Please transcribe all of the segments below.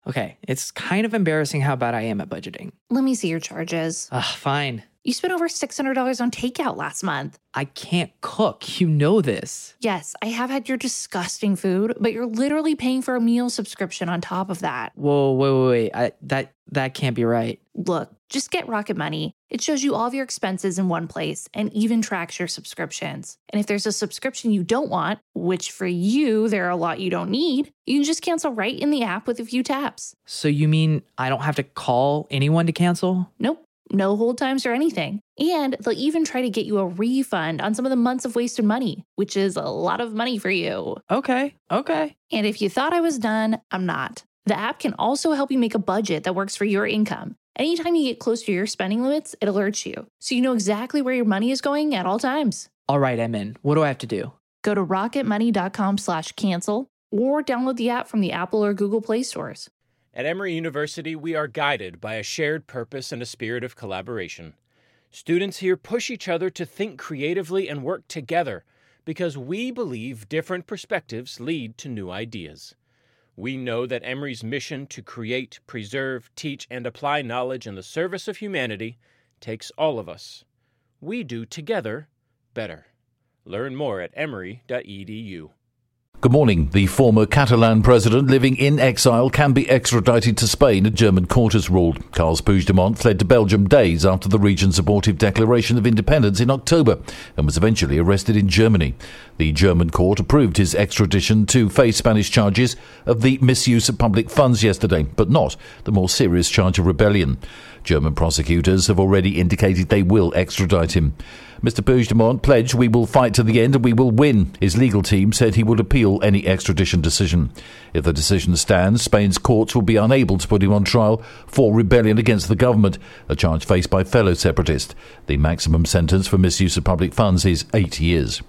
Okay, it's kind of embarrassing how bad I am at budgeting. Let me see your charges. Fine. You spent over $600 on takeout last month. I can't cook. You know this. Yes, I have had your disgusting food, but you're literally paying for a meal subscription on top of that. Whoa, wait. That can't be right. Look, just get Rocket Money. It shows you all of your expenses in one place and even tracks your subscriptions. And if there's a subscription you don't want, which for you, there are a lot you don't need, you can just cancel right in the app with a few taps. So you mean I don't have to call anyone to cancel? Nope. No hold times or anything. And they'll even try to get you a refund on some of the months of wasted money, which is a lot of money for you. Okay. And if you thought I was done, I'm not. The app can also help you make a budget that works for your income. Anytime you get close to your spending limits, it alerts you, so you know exactly where your money is going at all times. All right, I'm in. What do I have to do? Go to rocketmoney.com/cancel or download the app from the Apple or Google Play stores. At Emory University, we are guided by a shared purpose and a spirit of collaboration. Students here push each other to think creatively and work together because we believe different perspectives lead to new ideas. We know that Emory's mission to create, preserve, teach, and apply knowledge in the service of humanity takes all of us. We do together better. Learn more at emory.edu. Good morning. The former Catalan president living in exile can be extradited to Spain, a German court has ruled. Carles Puigdemont fled to Belgium days after the region's abortive declaration of independence in October and was eventually arrested in Germany. The German court approved his extradition to face Spanish charges of the misuse of public funds yesterday, but not the more serious charge of rebellion. German prosecutors have already indicated they will extradite him. Mr. Puigdemont pledged, "We will fight to the end and we will win." His legal team said he would appeal any extradition decision. If the decision stands, Spain's courts will be unable to put him on trial for rebellion against the government, a charge faced by fellow separatists. The maximum sentence for misuse of public funds is 8 years.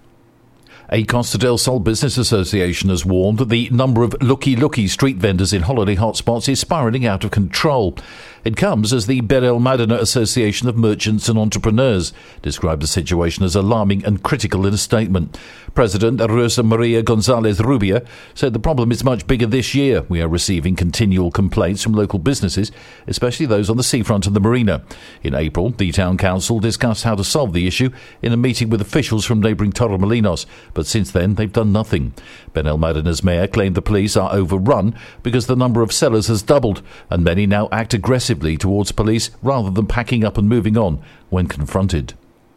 A Costa del Sol Business Association has warned that the number of looky street vendors in holiday hotspots is spiralling out of control. It comes as the Benalmádena Association of Merchants and Entrepreneurs described the situation as alarming and critical in a statement. President Rosa Maria González Rubia said the problem is much bigger this year. We are receiving continual complaints from local businesses, especially those on the seafront and the marina. In April, the town council discussed how to solve the issue in a meeting with officials from neighbouring Torremolinos, but since then they've done nothing. Benalmádena's mayor claimed the police are overrun because the number of sellers has doubled and many now act aggressively towards police rather than packing up and moving on when confronted.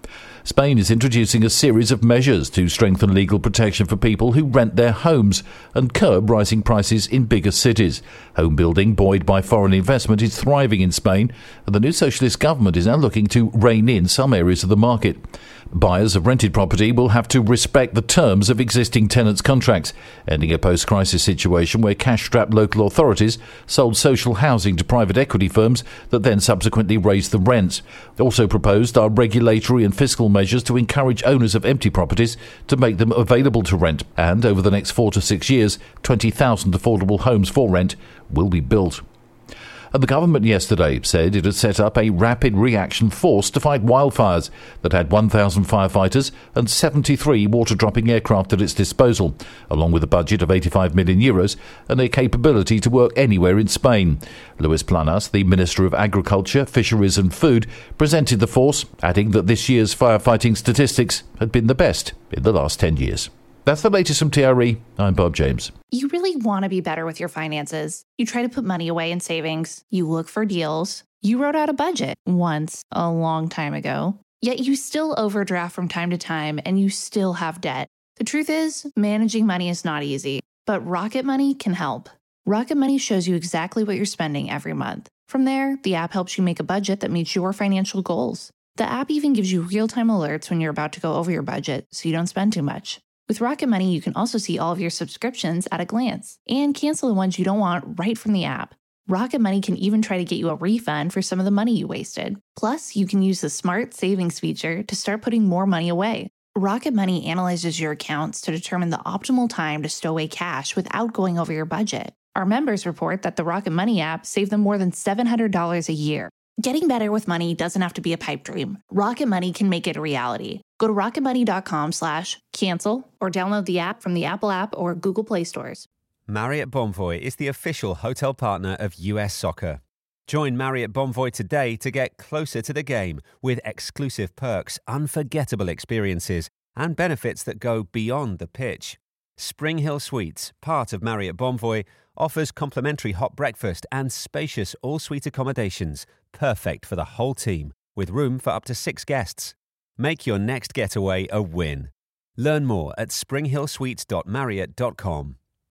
Spain is introducing a series of measures to strengthen legal protection for people who rent their homes and curb rising prices in bigger cities. Home building, buoyed by foreign investment, is thriving in Spain, and the new socialist government is now looking to rein in some areas of the market. Buyers of rented property will have to respect the terms of existing tenants' contracts, ending a post-crisis situation where cash-strapped local authorities sold social housing to private equity firms that then subsequently raised the rents. Also proposed are regulatory and fiscal measures to encourage owners of empty properties to make them available to rent, and over the next 4 to 6 years, 20,000 affordable homes for rent will be built. And the government yesterday said it had set up a rapid reaction force to fight wildfires that had 1,000 firefighters and 73 water-dropping aircraft at its disposal, along with a budget of €85 million and a capability to work anywhere in Spain. Luis Planas, the Minister of Agriculture, Fisheries and Food, presented the force, adding that this year's firefighting statistics had been the best in the last 10 years. That's the latest from TRE. I'm Bob James. You really want to be better with your finances. You try to put money away in savings. You look for deals. You wrote out a budget once, a long time ago. Yet you still overdraft from time to time and you still have debt. The truth is, managing money is not easy, but Rocket Money can help. Rocket Money shows you exactly what you're spending every month. From there, the app helps you make a budget that meets your financial goals. The app even gives you real-time alerts when you're about to go over your budget so you don't spend too much. With Rocket Money, you can also see all of your subscriptions at a glance and cancel the ones you don't want right from the app. Rocket Money can even try to get you a refund for some of the money you wasted. Plus, you can use the Smart Savings feature to start putting more money away. Rocket Money analyzes your accounts to determine the optimal time to stow away cash without going over your budget. Our members report that the Rocket Money app saved them more than $700 a year. Getting better with money doesn't have to be a pipe dream. Rocket Money can make it a reality. Go to rocketmoney.com/cancel or download the app from the Apple app or Google Play stores. Marriott Bonvoy is the official hotel partner of US Soccer. Join Marriott Bonvoy today to get closer to the game with exclusive perks, unforgettable experiences, and benefits that go beyond the pitch. Spring Hill Suites, part of Marriott Bonvoy, offers complimentary hot breakfast and spacious all-suite accommodations, perfect for the whole team, with room for up to 6 guests. Make your next getaway a win. Learn more at springhillsuites.marriott.com.